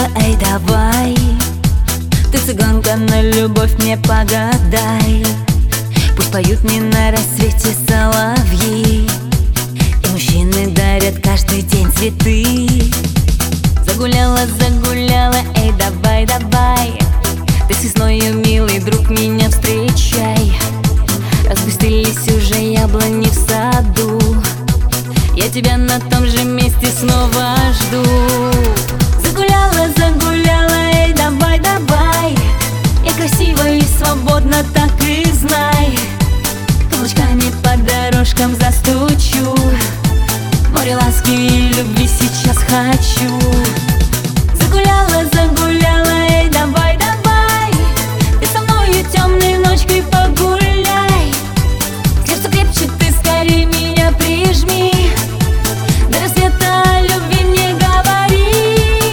эй, давай. Ты цыганка, на любовь мне погадай. Пусть поют мне на рассвете соловьи, и мужчины дарят каждый день цветы. Загуляла, загуляла, эй, давай, давай. Ты с весною, милый друг, меня встречай. Распустились уже яблони в саду, я тебя на том же месте снова жду. Загуляла, загуляла, эй, давай, давай. Я красива и свободна, так и знай. Каблучками по дорожкам застучу, море ласки и любви сейчас хочу. Загуляла, загуляла, эй, давай, давай. Ты со мною темной ночкой погуляй. Сердце крепче, ты скорее меня прижми. До рассвета о любви мне говори.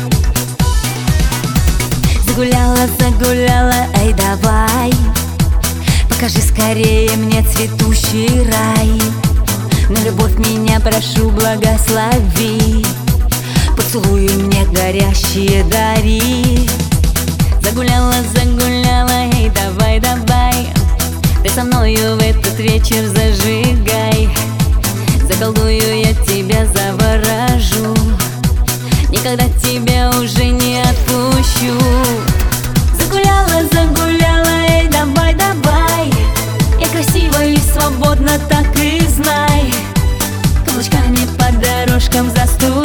Загуляла, загуляла, эй, давай. Покажи скорее мне цветущий рай. На любовь меня прошу, благослови. Поцелуй мне горящие дари. Загуляла, загуляла, эй, давай, давай. Ты со мною в этот вечер зажигай. Заколдую, я тебя заворожу. Никогда тебя уже не отпущу. Загуляла, загуляла, эй, давай, давай. Я красива и свободна, так и знай. Каблучками по дорожкам заступ.